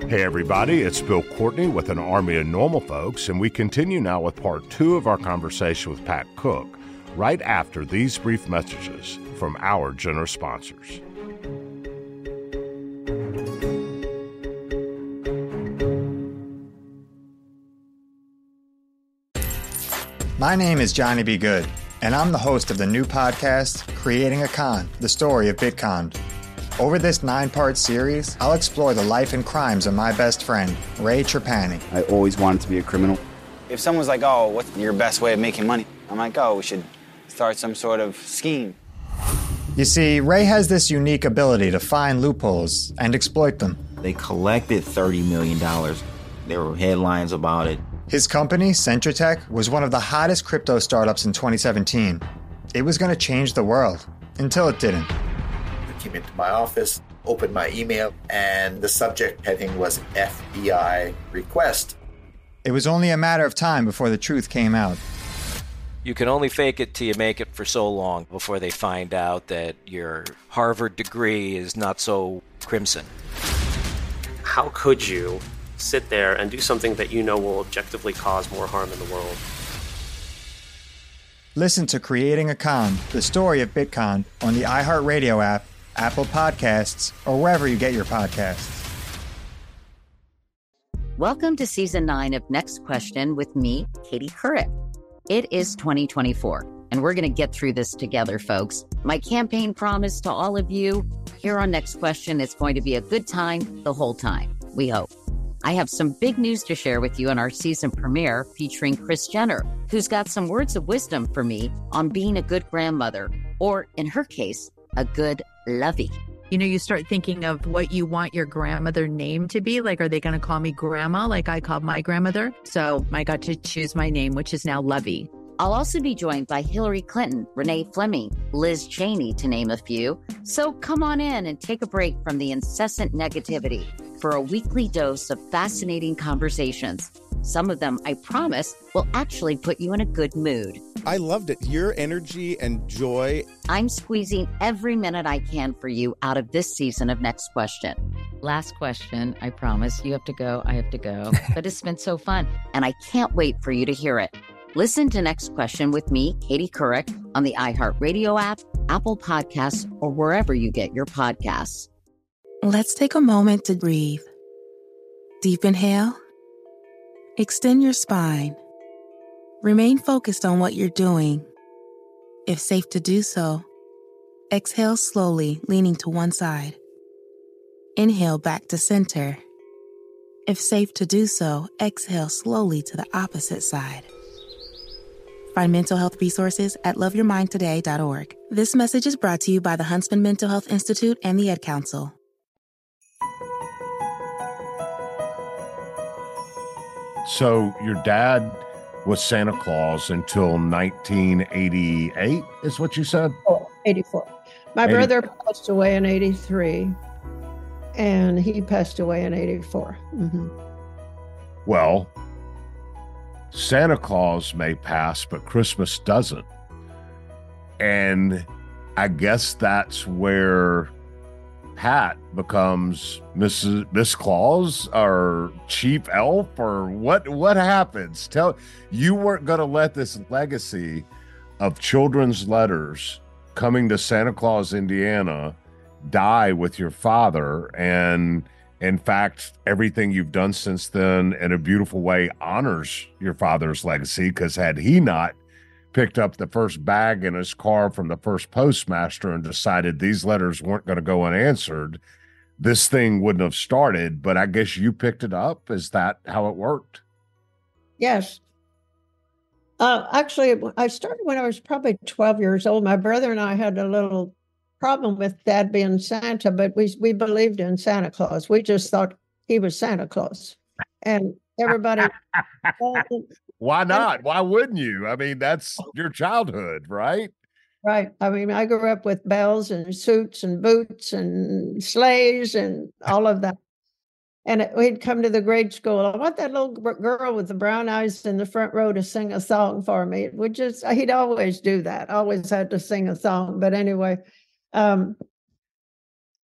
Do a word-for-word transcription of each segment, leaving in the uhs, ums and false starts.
Hey everybody, it's Bill Courtney with an Army of Normal Folks, and we continue now with part two of our conversation with Pat Cook, right after these brief messages from our generous sponsors. My name is Johnny B. Good, and I'm the host of the new podcast, Creating a Con, the story of Bitcon. Over this nine-part series, I'll explore the life and crimes of my best friend, Ray Trapani. I always wanted to be a criminal. If someone's like, oh, what's your best way of making money? I'm like, oh, we should start some sort of scheme. You see, Ray has this unique ability to find loopholes and exploit them. They collected thirty million dollars. There were headlines about it. His company, Centratech, was one of the hottest crypto startups in twenty seventeen. It was going to change the world, until it didn't. Came into my office, opened my email, and the subject heading was F B I request. It was only a matter of time before the truth came out. You can only fake it till you make it for so long before they find out that your Harvard degree is not so crimson. How could you sit there and do something that you know will objectively cause more harm in the world? Listen to Creating a Con, the story of Bitcon, on the iHeartRadio app, Apple Podcasts, or wherever you get your podcasts. Welcome to Season nine of Next Question with me, Katie Couric. It is twenty twenty-four, and we're going to get through this together, folks. My campaign promise to all of you, here on Next Question, it's going to be a good time the whole time, we hope. I have some big news to share with you in our season premiere featuring Kris Jenner, who's got some words of wisdom for me on being a good grandmother, or in her case, a good lovey. You know, you start thinking of what you want your grandmother name to be. Like, are they going to call me grandma like I called my grandmother? So I got to choose my name, which is now Lovey. I'll also be joined by Hillary Clinton, Renee Fleming, Liz Cheney, to name a few. So come on in and take a break from the incessant negativity for a weekly dose of fascinating conversations. Some of them, I promise, will actually put you in a good mood. I loved it. Your energy and joy. I'm squeezing every minute I can for you out of this season of Next Question. Last question, I promise. You have to go, I have to go. But it's been so fun, and I can't wait for you to hear it. Listen to Next Question with me, Katie Couric, on the iHeartRadio app, Apple Podcasts, or wherever you get your podcasts. Let's take a moment to breathe. Deep inhale. Extend your spine. Remain focused on what you're doing. If safe to do so, exhale slowly, leaning to one side. Inhale back to center. If safe to do so, exhale slowly to the opposite side. Find mental health resources at love your mind today dot org. This message is brought to you by the Huntsman Mental Health Institute and the Ad Council. So your dad was Santa Claus until nineteen eighty-eight, is what you said? Oh, eighty-four. My eighty brother passed away in eighty-three, and he passed away in eighty-four. Mm-hmm. Well, Santa Claus may pass, but Christmas doesn't. And I guess that's where Pat becomes Missus Miss Claus or Chief Elf, or what what happens? Tell you weren't going to let this legacy of children's letters coming to Santa Claus, Indiana, die with your father, and in fact, everything you've done since then in a beautiful way honors your father's legacy, because had he not picked up the first bag in his car from the first postmaster and decided these letters weren't going to go unanswered, this thing wouldn't have started. But I guess you picked it up. Is that how it worked? Yes. Uh, actually, I started when I was probably twelve years old. My brother and I had a little problem with Dad being Santa, but we we believed in Santa Claus. We just thought he was Santa Claus. And everybody... Why not? Why wouldn't you? I mean, that's your childhood, right? Right. I mean, I grew up with bells and suits and boots and sleighs and all of that. And it, we'd come to the grade school. I want that little girl with the brown eyes in the front row to sing a song for me. It would just, he'd always do that. Always had to sing a song. But anyway, um,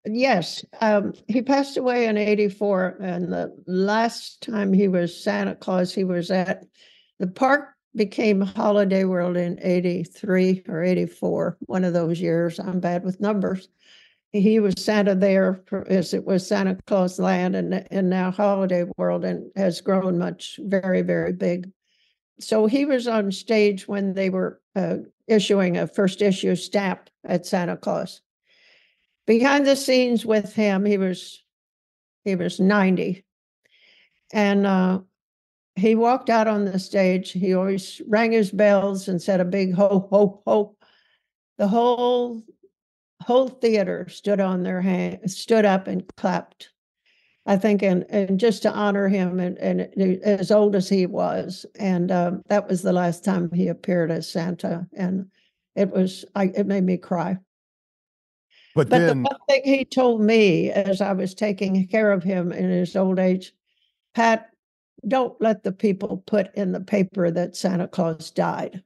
Yes, um, he passed away in eighty-four, and the last time he was Santa Claus, he was at the park became Holiday World in eighty-three or eighty-four, one of those years. I'm bad with numbers. He was Santa there for, as it was Santa Claus Land, and, and now Holiday World, and has grown much, very, very big. So he was on stage when they were uh, issuing a first issue stamp at Santa Claus. Behind the scenes with him, he was he was ninety, and uh, he walked out on the stage. He always rang his bells and said a big ho ho ho. The whole whole theater stood on their hand, stood up and clapped. I think, and and just to honor him, and and as old as he was, and um, that was the last time he appeared as Santa, and it was I it made me cry. But, But then, the one thing he told me as I was taking care of him in his old age, Pat, don't let the people put in the paper that Santa Claus died.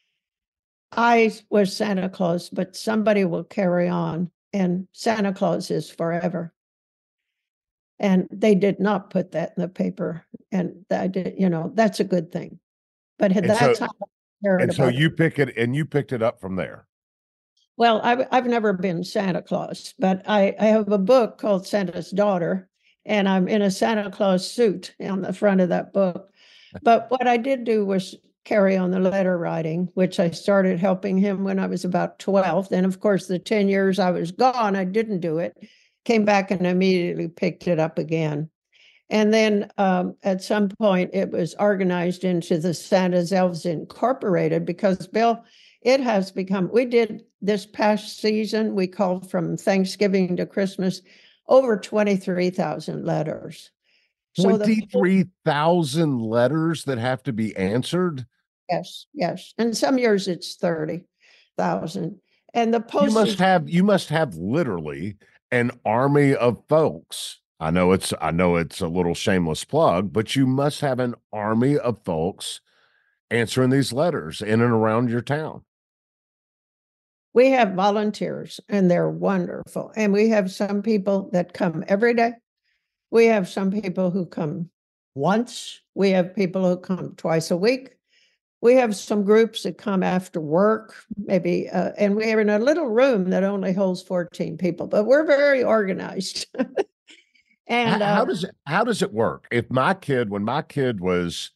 I was Santa Claus, but somebody will carry on, and Santa Claus is forever. And they did not put that in the paper, and that did, you know, that's a good thing. But at and that so, time, I cared and so about you it. pick it, and you picked it up from there. Well, I've, I've never been Santa Claus, but I, I have a book called Santa's Daughter, and I'm in a Santa Claus suit on the front of that book. But what I did do was carry on the letter writing, which I started helping him when I was about twelve. Then, of course, the ten years I was gone, I didn't do it. Came back and immediately picked it up again. And then um, at some point, it was organized into the Santa's Elves Incorporated, because, Bill, it has become, we did this past season, we called from Thanksgiving to Christmas, over twenty-three thousand letters. So the twenty-three thousand letters that have to be answered? Yes, yes. And some years it's thirty thousand. And the You postage. must have, you must have literally an army of folks. I know it's, I know it's a little shameless plug, but you must have an army of folks answering these letters in and around your town. We have volunteers, and they're wonderful. And we have some people that come every day. We have some people who come once. We have people who come twice a week. We have some groups that come after work, maybe, uh, and we are in a little room that only holds fourteen people, but we're very organized. And how, how uh, does it, how does it work? If my kid, when my kid was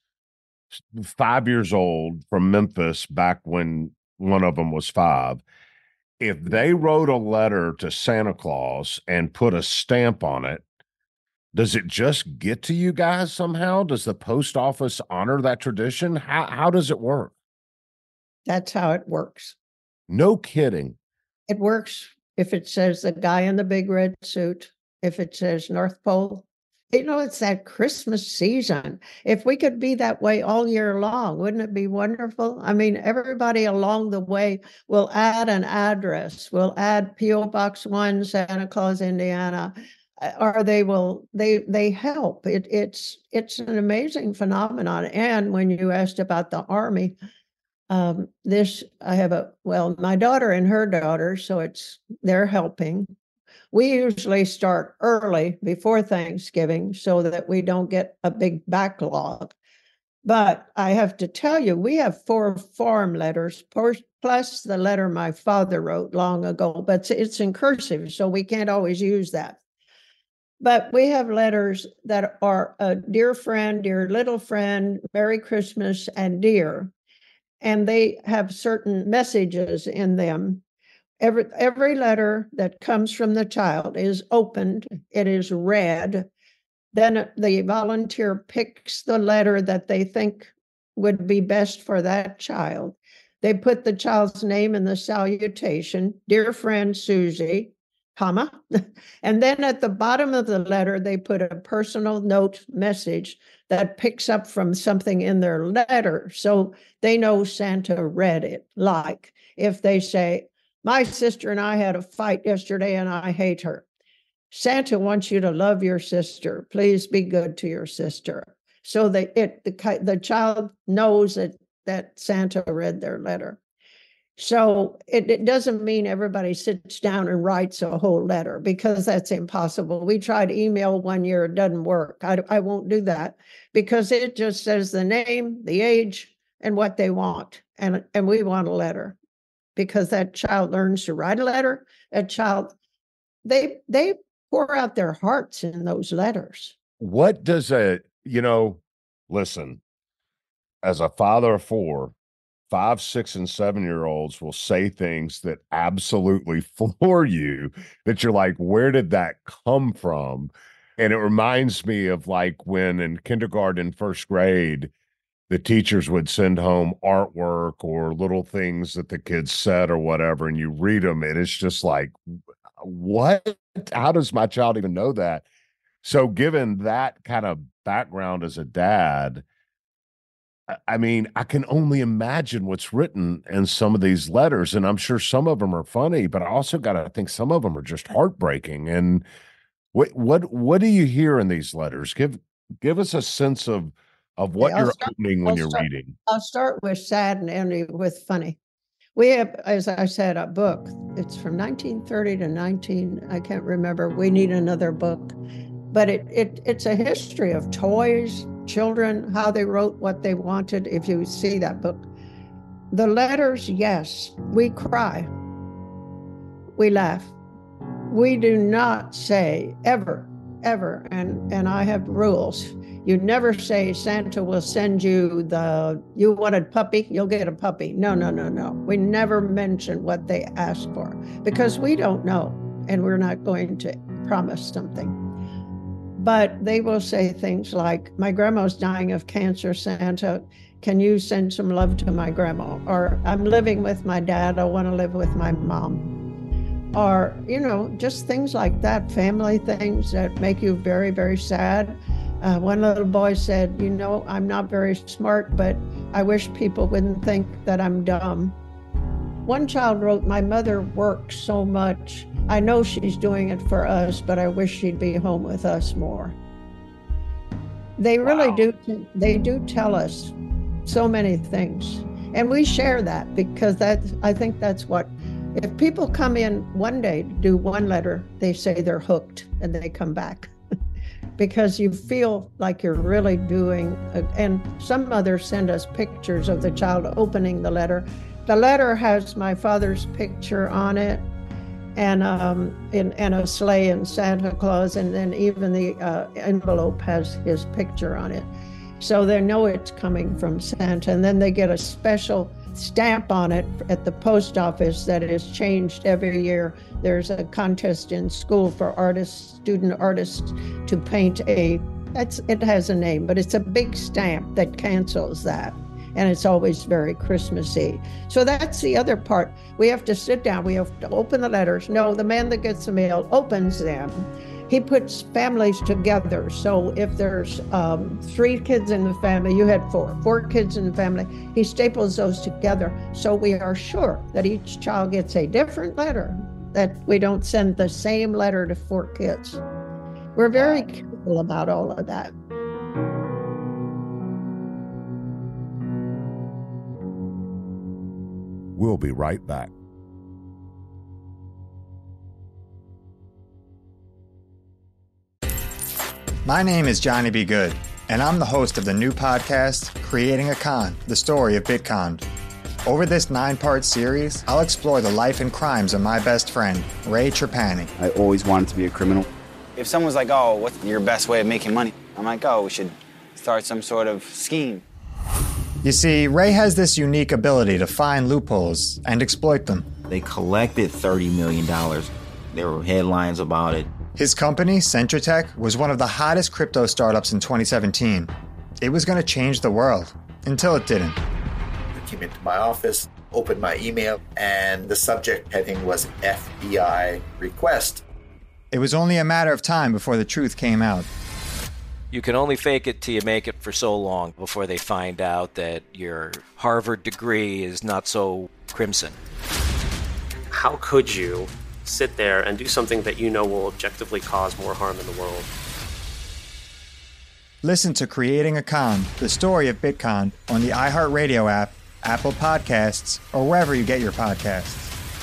five years old from Memphis, back when one of them was five, if they wrote a letter to Santa Claus and put a stamp on it, does it just get to you guys somehow? Does the post office honor that tradition? How how does it work? That's how it works. No kidding. It works if it says the guy in the big red suit, if it says North Pole. You know, it's that Christmas season. If we could be that way all year long, wouldn't it be wonderful? I mean, everybody along the way will add an address, will add P O Box one, Santa Claus, Indiana, or they will, they they help. It, it's it's an amazing phenomenon. And when you asked about the Army, um, this, I have a, well, my daughter and her daughter, so it's, they're helping. We usually start early before Thanksgiving so that we don't get a big backlog. But I have to tell you, we have four farm letters, plus the letter my father wrote long ago, but it's in cursive, so we can't always use that. But we have letters that are a dear friend, dear little friend, Merry Christmas, and dear. And they have certain messages in them. Every, every letter that comes from the child is opened, it is read, then the volunteer picks the letter that they think would be best for that child. They put the child's name in the salutation, dear friend Susie, comma, and then at the bottom of the letter, they put a personal note message that picks up from something in their letter, so they know Santa read it. Like if they say, my sister and I had a fight yesterday and I hate her. Santa wants you to love your sister. Please be good to your sister. So that it the, the child knows that, that Santa read their letter. So it, it doesn't mean everybody sits down and writes a whole letter, because that's impossible. We tried email one year, it doesn't work. I, I won't do that, because it just says the name, the age, and what they want. And, and we want a letter, because that child learns to write a letter. That child, they they pour out their hearts in those letters. What does a, you know, listen, as a father of four, five, six, and seven-year-olds will say things that absolutely floor you, that you're like, where did that come from? And it reminds me of like when in kindergarten, first grade, the teachers would send home artwork or little things that the kids said or whatever, and you read them, and it's just like, what? How does my child even know that? So given that kind of background as a dad, I mean, I can only imagine what's written in some of these letters, and I'm sure some of them are funny, but I also got to think some of them are just heartbreaking. And what what what do you hear in these letters? Give give us a sense of of what Okay, I'll you're start- opening when I'll you're start- reading. I'll start with sad and end with funny. We have, as I said, a book. It's from nineteen thirty to nineteen, I can't remember. We need another book. But it, it it's a history of toys, children, how they wrote what they wanted, if you see that book. The letters, yes, we cry. We laugh. We do not say ever, ever, and, and I have rules. You never say Santa will send you the, you wanted puppy, you'll get a puppy. No, no, no, no. We never mention what they ask for, because we don't know, and we're not going to promise something. But they will say things like, my grandma's dying of cancer, Santa, can you send some love to my grandma? Or I'm living with my dad, I want to live with my mom. Or, you know, just things like that, family things that make you very, very sad. Uh, one little boy said, you know, I'm not very smart, but I wish people wouldn't think that I'm dumb. One child wrote, my mother works so much. I know she's doing it for us, but I wish she'd be home with us more. They really wow. do. They do tell us so many things. And we share that, because that, I think that's what, if people come in one day to do one letter, they say they're hooked and they come back. Because you feel like you're really doing, and some mothers send us pictures of the child opening the letter. The letter has my father's picture on it, and um, in, and a sleigh and Santa Claus, and then even the uh, envelope has his picture on it. So they know it's coming from Santa, and then they get a special stamp on it at the post office that is changed every year. There's a contest in school for artists, student artists, to paint a, that's, it has a name, but it's a big stamp that cancels that. And it's always very Christmassy. So that's the other part. We have to sit down, we have to open the letters. No, the man that gets the mail opens them. He puts families together. So if there's um, three kids in the family, you had four, four kids in the family, he staples those together. So we are sure that each child gets a different letter, that we don't send the same letter to four kids. We're very careful about all of that. We'll be right back. My name is Johnny B. Good, and I'm the host of the new podcast, Creating a Con, the story of Bitcon. Over this nine-part series, I'll explore the life and crimes of my best friend, Ray Trapani. I always wanted to be a criminal. If someone's like, oh, what's your best way of making money? I'm like, oh, we should start some sort of scheme. You see, Ray has this unique ability to find loopholes and exploit them. They collected thirty million dollars. There were headlines about it. His company, Centratech, was one of the hottest crypto startups in twenty seventeen. It was going to change the world, until it didn't. I came into my office, opened my email, and the subject heading was F B I request. It was only a matter of time before the truth came out. You can only fake it till you make it for so long before they find out that your Harvard degree is not so crimson. How could you sit there and do something that you know will objectively cause more harm in the world? Listen to Creating a Con, the story of Bitcon, on the iHeartRadio app, Apple Podcasts, or wherever you get your podcasts.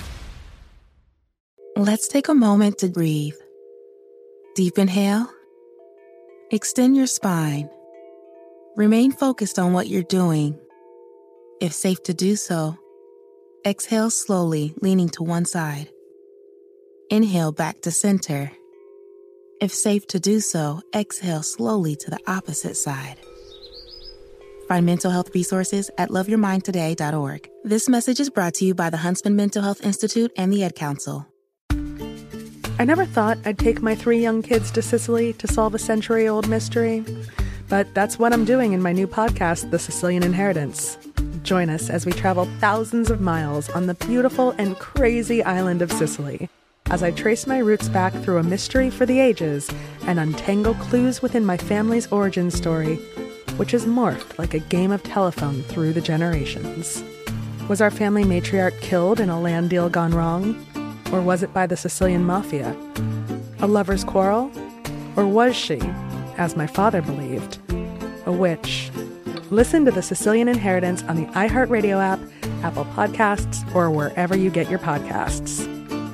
Let's take a moment to breathe. Deep inhale. Extend your spine. Remain focused on what you're doing. If safe to do so, exhale slowly, leaning to one side. Inhale back to center. If safe to do so, exhale slowly to the opposite side. Find mental health resources at love your mind today dot org. This message is brought to you by the Huntsman Mental Health Institute and the Ad Council. I never thought I'd take my three young kids to Sicily to solve a century-old mystery. But that's what I'm doing in my new podcast, The Sicilian Inheritance. Join us as we travel thousands of miles on the beautiful and crazy island of Sicily, as I trace my roots back through a mystery for the ages and untangle clues within my family's origin story, which has morphed like a game of telephone through the generations. Was our family matriarch killed in a land deal gone wrong? Or was it by the Sicilian mafia? A lover's quarrel? Or was she, as my father believed, a witch? Listen to The Sicilian Inheritance on the iHeartRadio app, Apple Podcasts, or wherever you get your podcasts.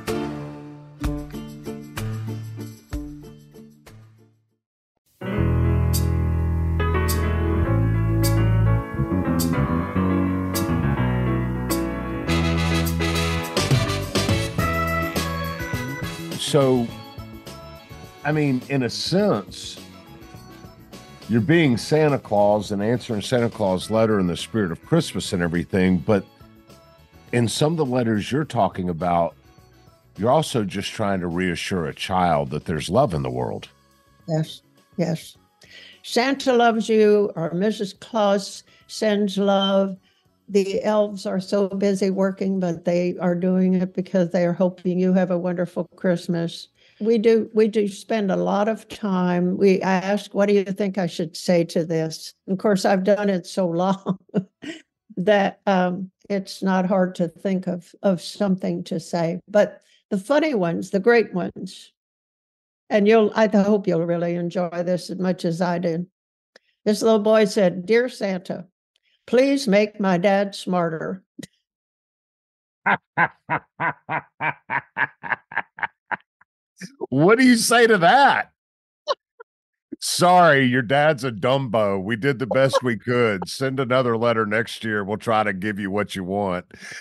So, I mean, in a sense, you're being Santa Claus and answering Santa Claus' letter in the spirit of Christmas and everything, but in some of the letters you're talking about, you're also just trying to reassure a child that there's love in the world. Yes, yes. Santa loves you, or Missus Claus sends love. The elves are so busy working, but they are doing it because they are hoping you have a wonderful Christmas. We do we do spend a lot of time. We I ask, what do you think I should say to this? Of course, I've done it so long that um, it's not hard to think of, of something to say. But the funny ones, the great ones, and you'll I hope you'll really enjoy this as much as I did. This little boy said, "Dear Santa, please make my dad smarter." What do you say to that? Sorry, your dad's a Dumbo. We did the best we could. Send another letter next year. We'll try to give you what you want.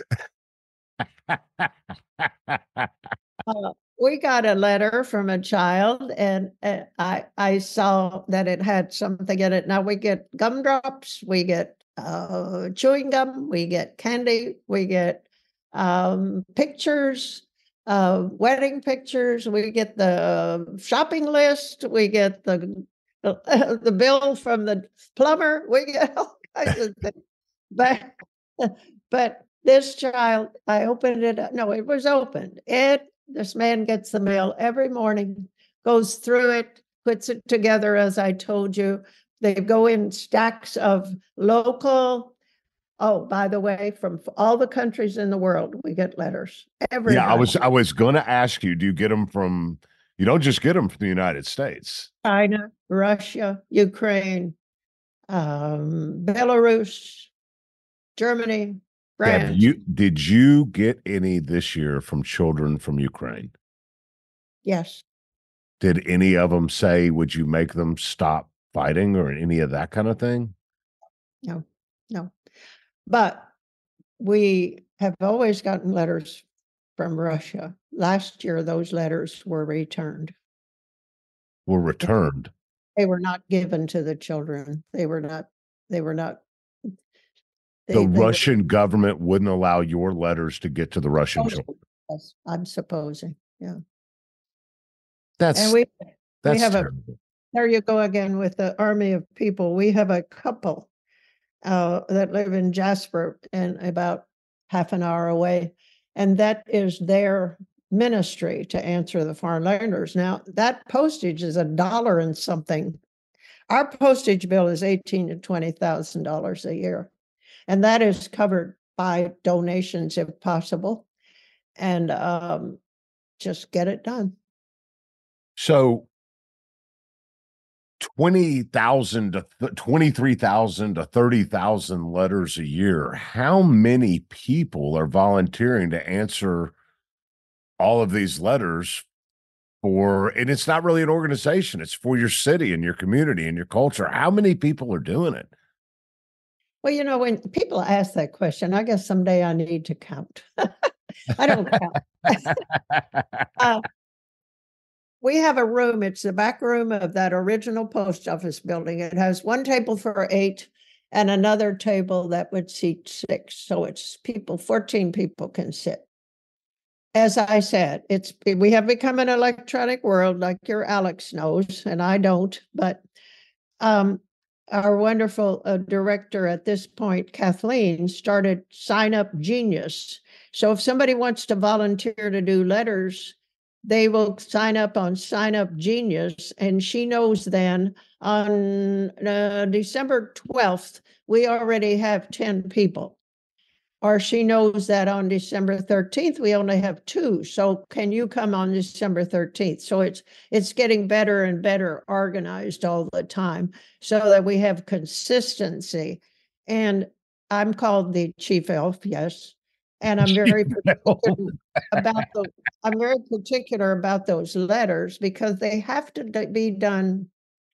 uh, we got a letter from a child, and uh, I I saw that it had something in it. Now we get gumdrops, we get uh, chewing gum, we get candy, we get um, pictures. Uh, wedding pictures, we get the shopping list, we get the uh, the bill from the plumber, we get all kinds of things. But, but this child, I opened it up. No, it was opened. It, this man gets the mail every morning, goes through it, puts it together as I told you. They go in stacks of local. Oh, by the way, from all the countries in the world, we get letters. Everybody. Yeah, I was I was going to ask you, do you get them from, you don't just get them from the United States? China, Russia, Ukraine, um, Belarus, Germany, France. Have you, did you get any this year from children from Ukraine? Yes. Did any of them say, would you make them stop fighting or any of that kind of thing? No, no. But we have always gotten letters from Russia. Last year, those letters were returned. Were returned? They were not given to the children. They were not, they were not. They, the they Russian were, government wouldn't allow your letters to get to the Russian oh, children. Yes, I'm supposing, yeah. That's, and we, that's we have terrible. a, there you go again with the army of people. We have a couple Uh, that live in Jasper and about half an hour away. And that is their ministry to answer the foreign letters. Now, that postage is a dollar and something. Our postage bill is eighteen to twenty thousand dollars a year. And that is covered by donations if possible. And um, just get it done. So twenty thousand to th- twenty-three thousand to thirty thousand letters a year. How many people are volunteering to answer all of these letters for, and it's not really an organization, it's for your city and your community and your culture. How many people are doing it? Well, you know, when people ask that question, I guess someday I need to count. I don't count. uh, we have a room, it's the back room of that original post office building. It has one table for eight and another table that would seat six. So it's people, fourteen people can sit. As I said, it's we have become an electronic world, like your Alex knows, and I don't. But um, our wonderful uh, director at this point, Kathleen, started Sign Up Genius. So if somebody wants to volunteer to do letters, they will sign up on Sign Up Genius, and she knows then on uh, December twelfth, we already have ten people. Or she knows that on December thirteenth, we only have two. So can you come on December thirteenth? So it's it's getting better and better organized all the time so that we have consistency. And I'm called the chief elf, yes. And I'm very particular about the I'm very particular about those letters because they have to be done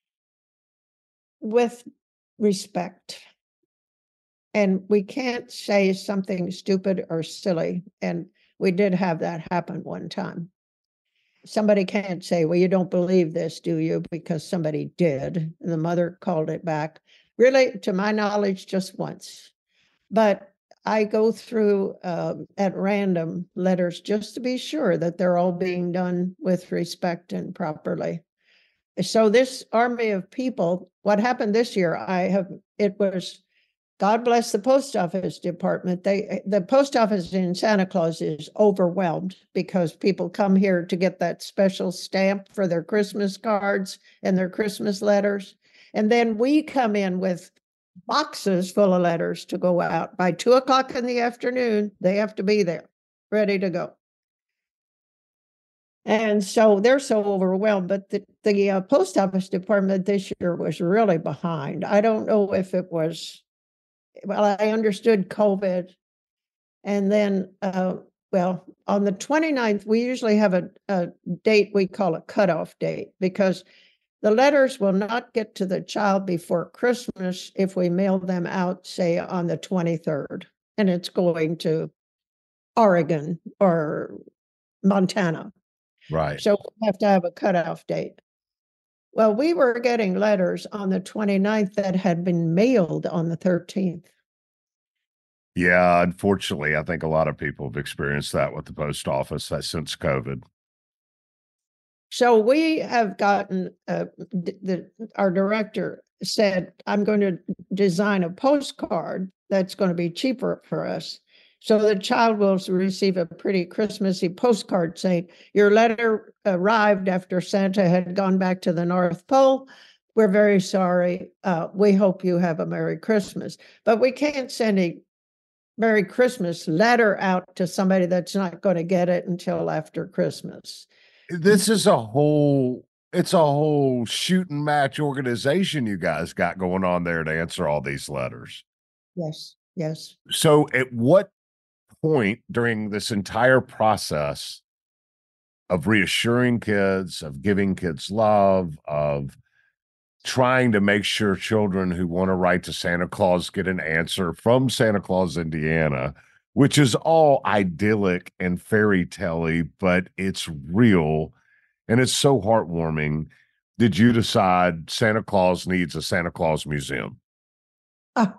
with respect. And we can't say something stupid or silly. And we did have that happen one time. Somebody can't say, well, you don't believe this, do you? Because somebody did. And the mother called it back. Really, to my knowledge, just once. But I go through uh, at random letters just to be sure that they're all being done with respect and properly. So this army of people, what happened this year, I have, it was, God bless the post office department. They, the post office in Santa Claus is overwhelmed because people come here to get that special stamp for their Christmas cards and their Christmas letters. And then we come in with boxes full of letters to go out. By two o'clock in the afternoon, they have to be there, ready to go. And so they're so overwhelmed, but the, the uh, post office department this year was really behind. I don't know if it was, well, I understood COVID. And then, uh, well, on the twenty-ninth, we usually have a, a date we call a cutoff date because the letters will not get to the child before Christmas if we mail them out, say, on the twenty-third, and it's going to Oregon or Montana. Right. So we have to have a cutoff date. Well, we were getting letters on the twenty-ninth that had been mailed on the thirteenth. Yeah, unfortunately, I think a lot of people have experienced that with the post office uh, since COVID. So we have gotten, uh, d- the, our director said, I'm going to design a postcard that's going to be cheaper for us. So the child will receive a pretty Christmassy postcard saying, your letter arrived after Santa had gone back to the North Pole. We're very sorry. Uh, we hope you have a Merry Christmas. But we can't send a Merry Christmas letter out to somebody that's not going to get it until after Christmas. This is a whole, it's a whole shooting match organization you guys got going on there to answer all these letters. Yes, yes. So at what point during this entire process of reassuring kids, of giving kids love, of trying to make sure children who want to write to Santa Claus get an answer from Santa Claus, Indiana, which is all idyllic and fairy tale-y, but it's real and it's so heartwarming. Did you decide Santa Claus needs a Santa Claus museum? Oh.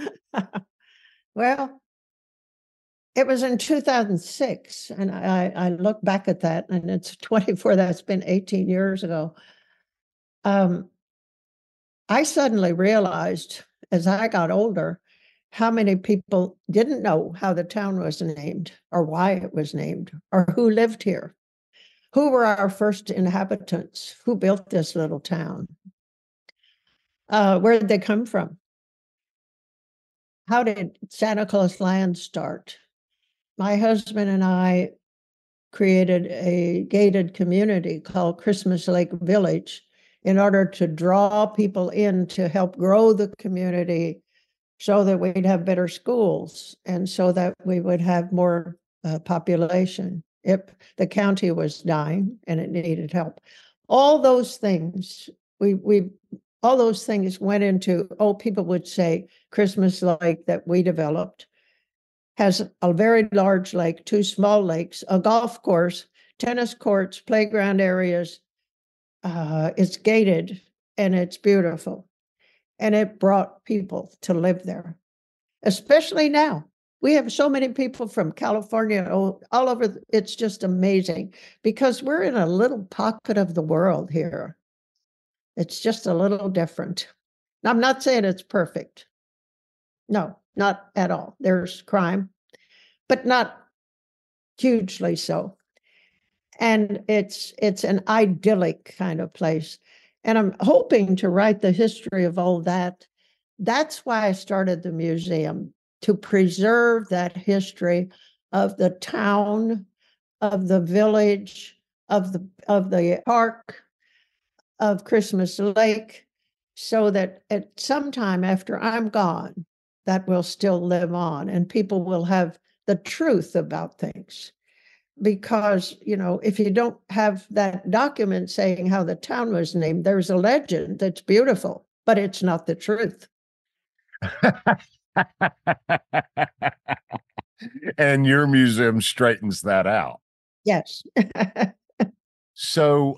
Well, it was in two thousand six, and I, I look back at that, and it's twenty-four, that's been eighteen years ago. Um, I suddenly realized as I got older how many people didn't know how the town was named or why it was named or who lived here. Who were our first inhabitants? Who built this little town? Uh, where did they come from? How did Santa Claus Land start? My husband and I created a gated community called Christmas Lake Village. in order to draw people in to help grow the community so that we'd have better schools and so that we would have more uh, population. If the county was dying and it needed help. All those things, we we all those things went into, oh, people would say Christmas Lake that we developed has a very large lake, two small lakes, a golf course, tennis courts, playground areas. Uh, it's gated and it's beautiful. And it brought people to live there, especially now. We have so many people from California, all, all over. It's just amazing because we're in a little pocket of the world here. It's just a little different. I'm not saying it's perfect. No, not at all. There's crime, but not hugely so. And it's it's an idyllic kind of place. And I'm hoping to write the history of all that. That's why I started the museum, to preserve that history of the town, of the village, of the of the park, of Christmas Lake, so that at some time after I'm gone, that will still live on and people will have the truth about things. Because, you know, if you don't have that document saying how the town was named, there's a legend that's beautiful, but it's not the truth. And your museum straightens that out. Yes. So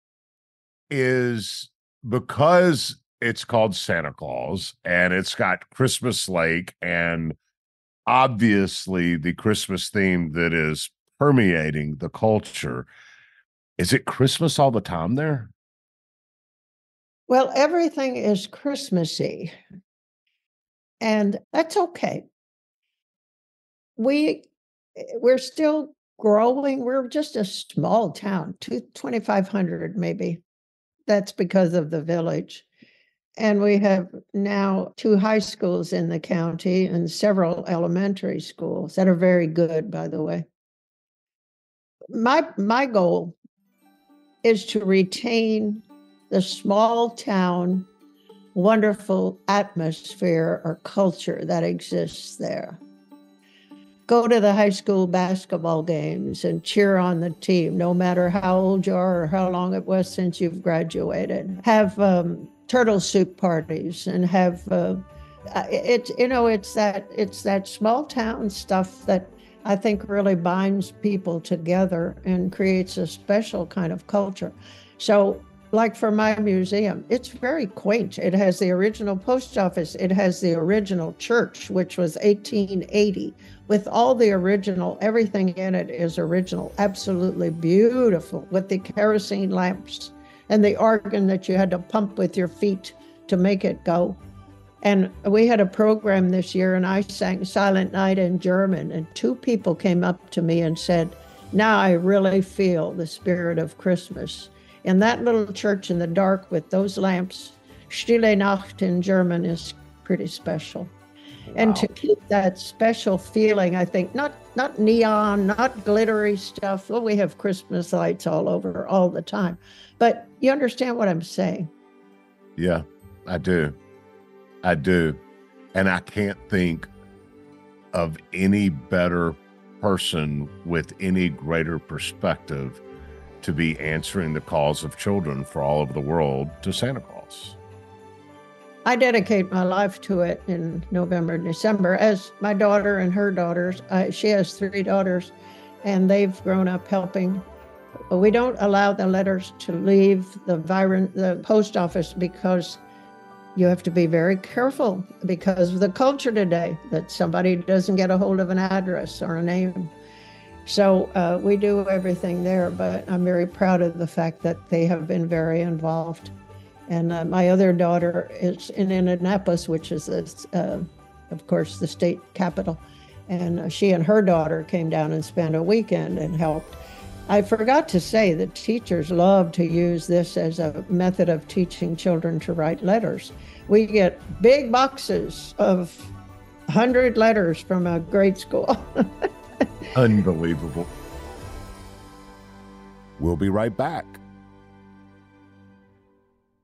is because it's called Santa Claus and it's got Christmas Lake and obviously the Christmas theme that is permeating the culture, is it Christmas all the time there? Well, everything is Christmassy. And that's okay. We, we're still growing. We're just a small town, twenty-five hundred maybe. That's because of the village. And we have now two high schools in the county and several elementary schools that are very good, by the way. My, my goal is to retain the small town wonderful atmosphere or culture that exists there. Go to the high school basketball games and cheer on the team, no matter how old you are or how long it was since you've graduated. Have um, turtle soup parties and have uh, it's you know it's that it's that small town stuff that I think really binds people together and creates a special kind of culture. So, like for my museum, it's very quaint. It has the original post office. It has the original church, which was eighteen eighty, with all the original, everything in it is original, absolutely beautiful, with the kerosene lamps and the organ that you had to pump with your feet to make it go. And we had a program this year, and I sang Silent Night in German, and two people came up to me and said, now I really feel the spirit of Christmas. In that little church in the dark with those lamps, Stille Nacht in German is pretty special. Wow. And to keep that special feeling, I think, not not neon, not glittery stuff. Well, we have Christmas lights all over all the time. But you understand what I'm saying? Yeah, I do. I do. And I can't think of any better person with any greater perspective to be answering the calls of children for all over the world to Santa Claus. I dedicate my life to it in November and December, as my daughter and her daughters. Uh, she has three daughters, and they've grown up helping. We don't allow the letters to leave the, Viren, the post office because you have to be very careful because of the culture today that somebody doesn't get a hold of an address or a name. So uh, we do everything there, but I'm very proud of the fact that they have been very involved. And uh, my other daughter is in Indianapolis, which is, uh, of course, the state capital. And uh, she and her daughter came down and spent a weekend and helped. I forgot to say that teachers love to use this as a method of teaching children to write letters. We get big boxes of one hundred letters from a grade school. Unbelievable. We'll be right back.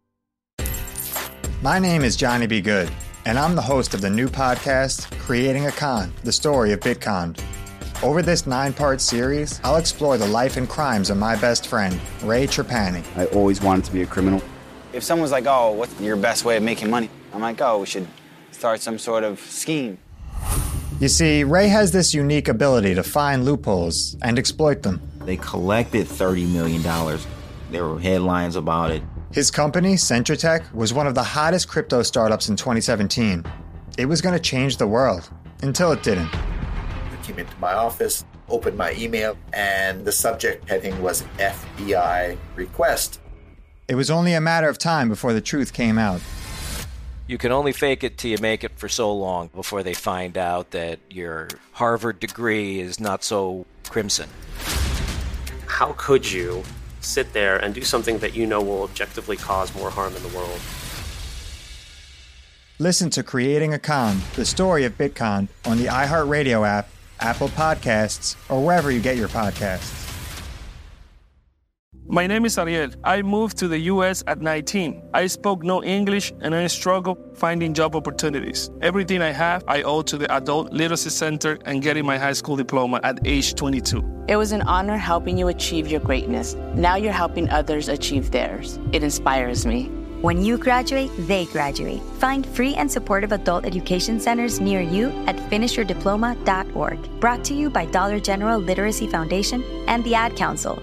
My name is Johnny B. Good, and I'm the host of the new podcast, Creating a Con, the story of Bitcon. Over this nine-part series, I'll explore the life and crimes of my best friend, Ray Trapani. I always wanted to be a criminal. If someone's like, oh, what's your best way of making money? I'm like, oh, we should start some sort of scheme. You see, Ray has this unique ability to find loopholes and exploit them. They collected thirty million dollars. There were headlines about it. His company, Centratech, was one of the hottest crypto startups in twenty seventeen. It was going to change the world, until it didn't. I came into my office, opened my email, and the subject heading was F B I request. It was only a matter of time before the truth came out. You can only fake it till you make it for so long before they find out that your Harvard degree is not so crimson. How could you sit there and do something that you know will objectively cause more harm in the world? Listen to Creating a Con, the story of Bitcon, on the iHeartRadio app, Apple Podcasts, or wherever you get your podcasts. My name is Ariel. I moved to the U S at nineteen. I spoke no English and I struggled finding job opportunities. Everything I have, I owe to the Adult Literacy Center and getting my high school diploma at age twenty-two. It was an honor helping you achieve your greatness. Now you're helping others achieve theirs. It inspires me. When you graduate, they graduate. Find free and supportive adult education centers near you at finish your diploma dot org. Brought to you by Dollar General Literacy Foundation and the Ad Council.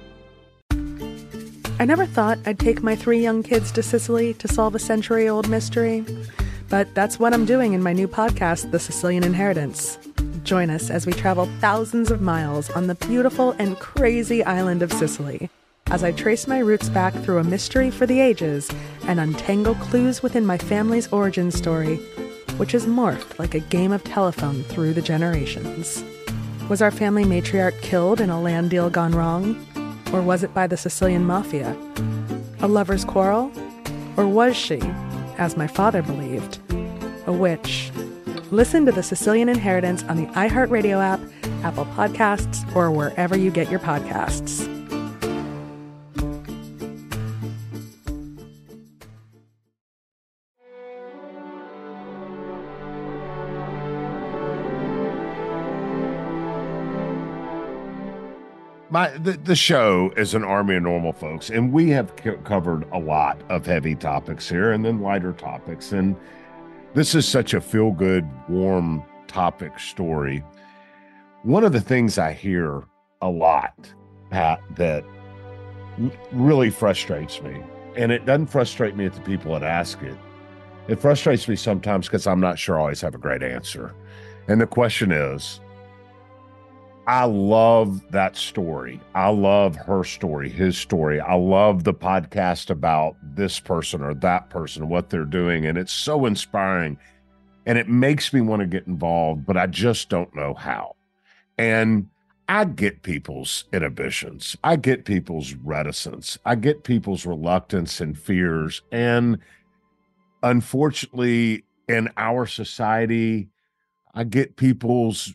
I never thought I'd take my three young kids to Sicily to solve a century-old mystery, but that's what I'm doing in my new podcast, The Sicilian Inheritance. Join us as we travel thousands of miles on the beautiful and crazy island of Sicily, as I trace my roots back through a mystery for the ages and untangle clues within my family's origin story, which has morphed like a game of telephone through the generations. Was our family matriarch killed in a land deal gone wrong? Or was it by the Sicilian mafia? A lover's quarrel? Or was she, as my father believed, a witch? Listen to The Sicilian Inheritance on the iHeartRadio app, Apple Podcasts, or wherever you get your podcasts. My the, the show is an army of normal folks, and we have c- covered a lot of heavy topics here and then lighter topics. And this is such a feel-good, warm topic story. One of the things I hear a lot, Pat, that really frustrates me, and it doesn't frustrate me at the people that ask it. It frustrates me sometimes because I'm not sure I always have a great answer. And the question is, I love that story. I love her story, his story. I love the podcast about this person or that person, what they're doing. And it's so inspiring. And it makes me want to get involved, but I just don't know how. And I get people's inhibitions. I get people's reticence. I get people's reluctance and fears. And unfortunately, in our society, I get people's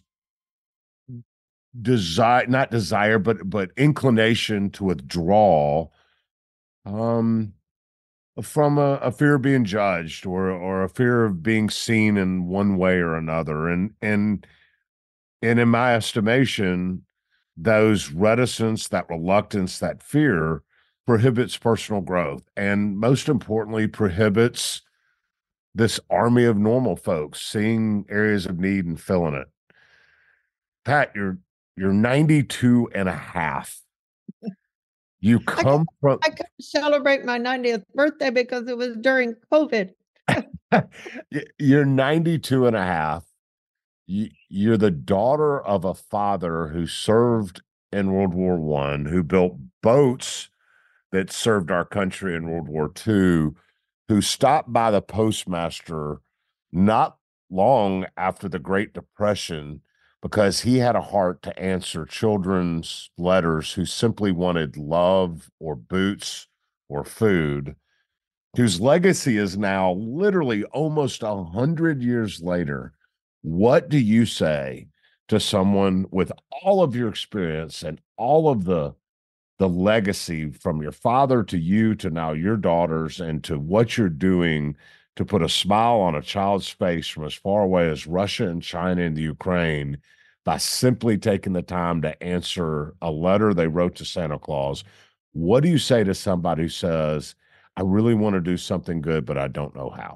desire, not desire, but but inclination to withdraw um, from a, a fear of being judged or or a fear of being seen in one way or another. And and and in my estimation, those reticence, that reluctance, that fear prohibits personal growth, and most importantly, prohibits this army of normal folks seeing areas of need and filling it. Pat, you're You're ninety-two and a half. You come I from... I couldn't celebrate my ninetieth birthday because it was during COVID. You're ninety-two and a half. You, you're the daughter of a father who served in World War One, who built boats that served our country in World War Two, who stopped by the postmaster not long after the Great Depression because he had a heart to answer children's letters who simply wanted love or boots or food, whose legacy is now literally almost a hundred years later. What do you say to someone with all of your experience and all of the the legacy from your father to you to now your daughters and to what you're doing to put a smile on a child's face from as far away as Russia and China and the Ukraine by simply taking the time to answer a letter they wrote to Santa Claus. What do you say to somebody who says, I really want to do something good, but I don't know how?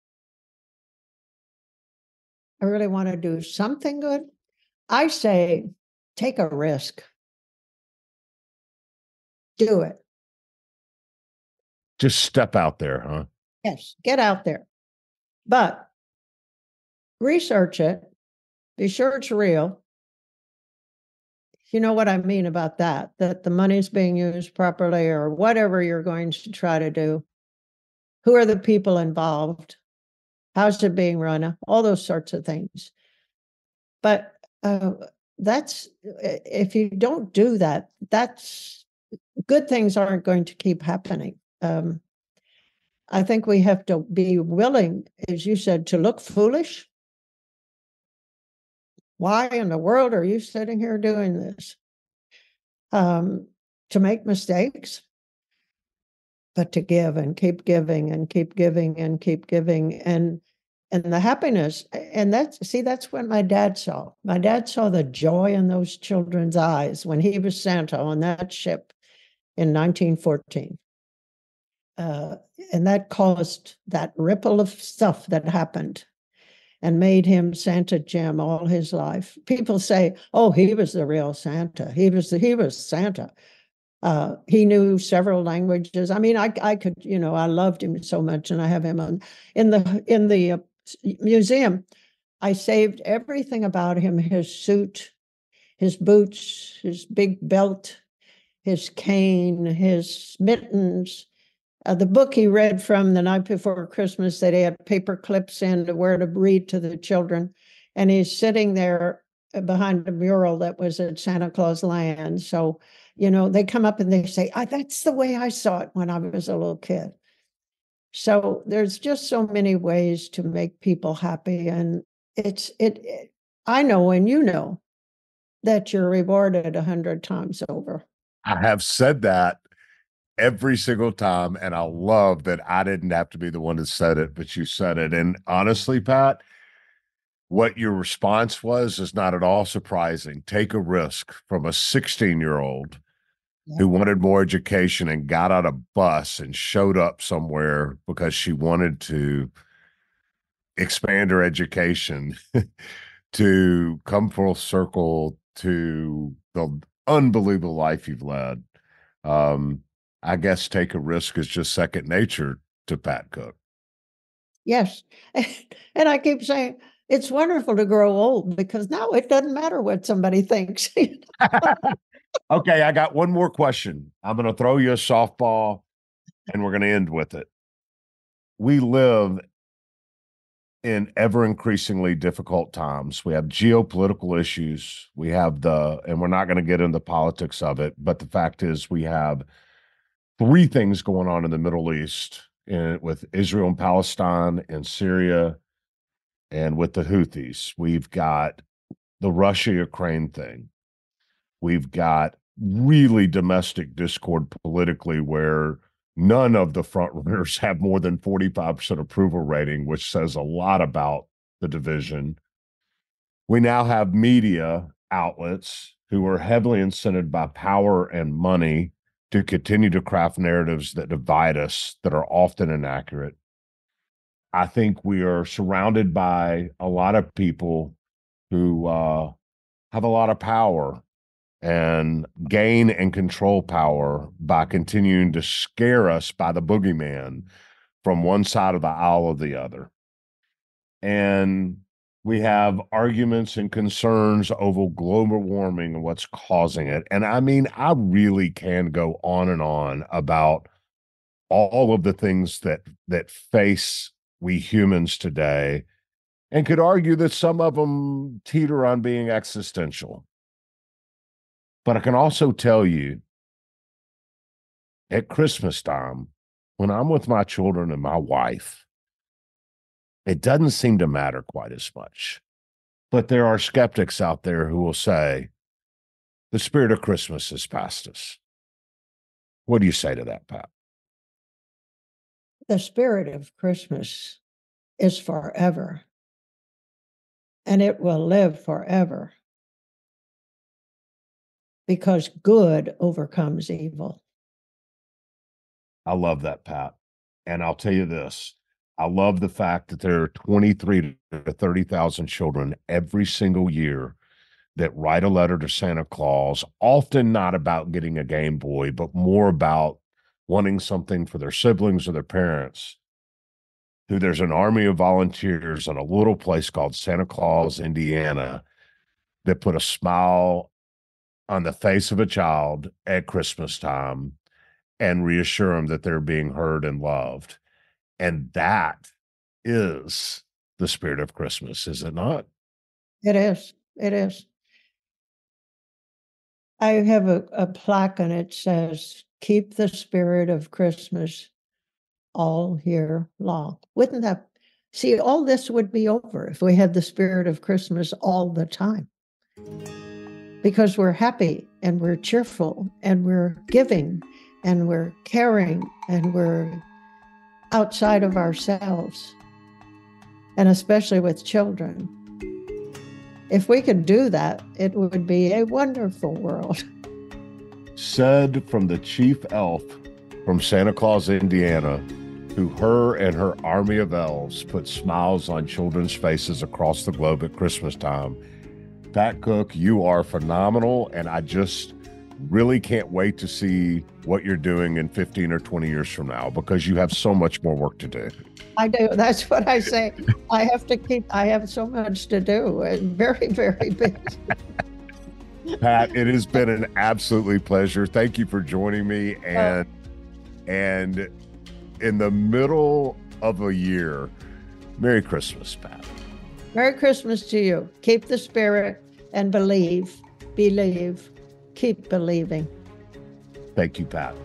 I really want to do something good. I say, take a risk. Do it. Just step out there, huh? Yes, get out there. But research it. Be sure it's real. You know what I mean about that, that the money's being used properly or whatever you're going to try to do. Who are the people involved? How's it being run? All those sorts of things. But uh, that's, if you don't do that, that's, good things aren't going to keep happening. Um, I think we have to be willing, as you said, to look foolish. Why in the world are you sitting here doing this? Um, to make mistakes, but to give and keep giving and keep giving and keep giving. And and the happiness, and that's, see, that's what my dad saw. My dad saw the joy in those children's eyes when he was Santa on that ship in nineteen fourteen. Uh, and that caused that ripple of stuff that happened and made him Santa Jim all his life. People say, oh, he was the real Santa. He was the, he was Santa. Uh, he knew several languages. I mean, I I could, you know, I loved him so much, and I have him on in the in the uh, museum. I saved everything about him: his suit, his boots, his big belt, his cane, his mittens. Uh, the book he read from the night before Christmas that he had paper clips in to where to read to the children. And he's sitting there behind a mural that was at Santa Claus Land. So, you know, they come up and they say, I, that's the way I saw it when I was a little kid. So there's just so many ways to make people happy. And it's, it, it I know, and you know, that you're rewarded a hundred times over. I have said that every single time, and I love that I didn't have to be the one that said it, but you said it. And honestly, Pat, what your response was is not at all surprising. Take a risk from a sixteen-year-old yeah. who wanted more education and got on a bus and showed up somewhere because she wanted to expand her education to come full circle to the unbelievable life you've led. Um, I guess take a risk is just second nature to Pat Cook. Yes. And I keep saying, it's wonderful to grow old because now it doesn't matter what somebody thinks. Okay, I got one more question. I'm going to throw you a softball and we're going to end with it. We live in ever increasingly difficult times. We have geopolitical issues. We have the, and we're not going to get into politics of it, but the fact is we have three things going on in the Middle East in, with Israel and Palestine and Syria and with the Houthis. We've got the Russia-Ukraine thing. We've got really domestic discord politically where none of the frontrunners have more than forty-five percent approval rating, which says a lot about the division. We now have media outlets who are heavily incented by power and money to continue to craft narratives that divide us, that are often inaccurate. I think we are surrounded by a lot of people who uh, have a lot of power and gain and control power by continuing to scare us by the boogeyman from one side of the aisle or the other. And we have arguments and concerns over global warming and what's causing it. And I mean, I really can go on and on about all of the things that that face we humans today, and could argue that some of them teeter on being existential. But I can also tell you, at Christmas time, when I'm with my children and my wife, it doesn't seem to matter quite as much. But there are skeptics out there who will say, the spirit of Christmas has passed us. What do you say to that, Pat? The spirit of Christmas is forever, and it will live forever because good overcomes evil. I love that, Pat. And I'll tell you this. I love the fact that there are twenty-three to thirty thousand children every single year that write a letter to Santa Claus, often not about getting a Game Boy, but more about wanting something for their siblings or their parents, who there's an army of volunteers in a little place called Santa Claus, Indiana, that put a smile on the face of a child at Christmas time and reassure them that they're being heard and loved. And that is the spirit of Christmas, is it not? It is. It is. I have a, a plaque and it says, "Keep the spirit of Christmas all year long." Wouldn't that, see, all this would be over if we had the spirit of Christmas all the time. Because we're happy and we're cheerful and we're giving and we're caring and we're outside of ourselves. And especially with children. If we could do that, it would be a wonderful world. Said from the chief elf from Santa Claus, Indiana, who her and her army of elves put smiles on children's faces across the globe at Christmas time. Pat Cook, you are phenomenal, and I just really can't wait to see what you're doing in fifteen or twenty years from now, because you have so much more work to do. I do. That's what I say. I have to keep, I have so much to do and very, very busy. Pat, it has been an absolutely pleasure. Thank you for joining me. And, uh, and in the middle of a year, Merry Christmas, Pat. Merry Christmas to you. Keep the spirit and believe, believe, keep believing. Thank you, Pat.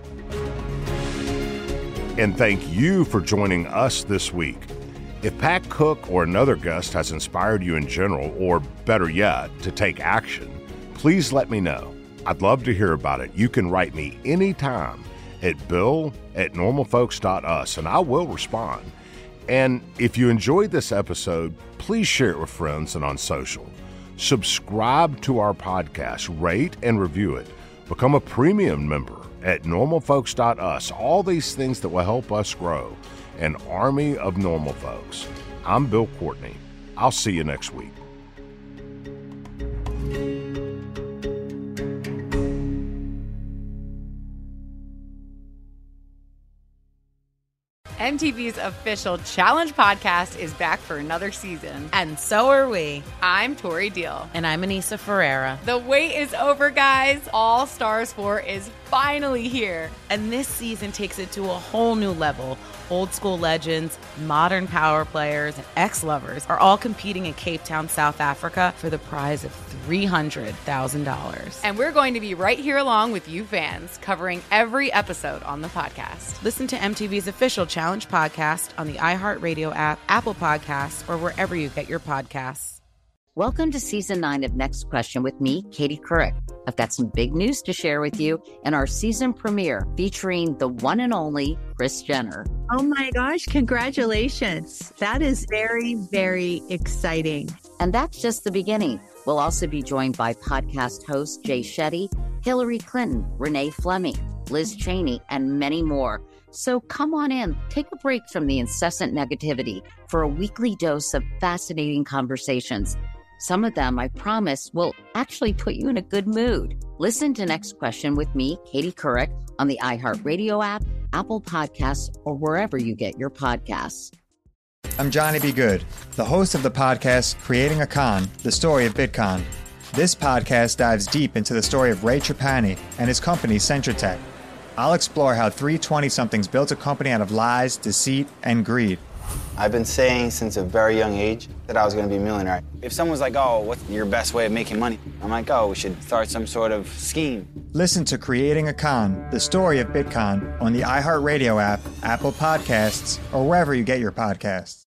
And thank you for joining us this week. If Pat Cook or another guest has inspired you in general, or better yet, to take action, please let me know. I'd love to hear about it. You can write me anytime at bill at normalfolks dot us, and I will respond. And if you enjoyed this episode, please share it with friends and on social. Subscribe to our podcast, rate and review it. Become a premium member at normal folks dot us. All these things that will help us grow an army of normal folks. I'm Bill Courtney. I'll see you next week. M T V's official Challenge podcast is back for another season. And so are we. I'm Tori Deal. And I'm Anissa Ferreira. The wait is over, guys. All Stars four is finally here. And this season takes it to a whole new level. Old school legends, modern power players, and ex-lovers are all competing in Cape Town, South Africa for the prize of three hundred thousand dollars. And we're going to be right here along with you fans, covering every episode on the podcast. Listen to M T V's official Challenge podcast on the iHeartRadio app, Apple Podcasts, or wherever you get your podcasts. Welcome to season nine of Next Question with me, Katie Couric. I've got some big news to share with you in our season premiere featuring the one and only Kris Jenner. Oh my gosh, congratulations. That is very, very exciting. And that's just the beginning. We'll also be joined by podcast host Jay Shetty, Hillary Clinton, Renee Fleming, Liz Cheney, and many more. So come on in, take a break from the incessant negativity for a weekly dose of fascinating conversations. Some of them, I promise, will actually put you in a good mood. Listen to Next Question with me, Katie Couric, on the iHeartRadio app, Apple Podcasts, or wherever you get your podcasts. I'm Johnny B. Good, the host of the podcast Creating a Con, the story of Bitcoin. This podcast dives deep into the story of Ray Trapani and his company, Centratech. I'll explore how three twenty-somethings built a company out of lies, deceit, and greed. I've been saying since a very young age that I was going to be a millionaire. If someone's like, oh, what's your best way of making money? I'm like, oh, we should start some sort of scheme. Listen to Creating a Con, the story of Bitcoin, on the iHeartRadio app, Apple Podcasts, or wherever you get your podcasts.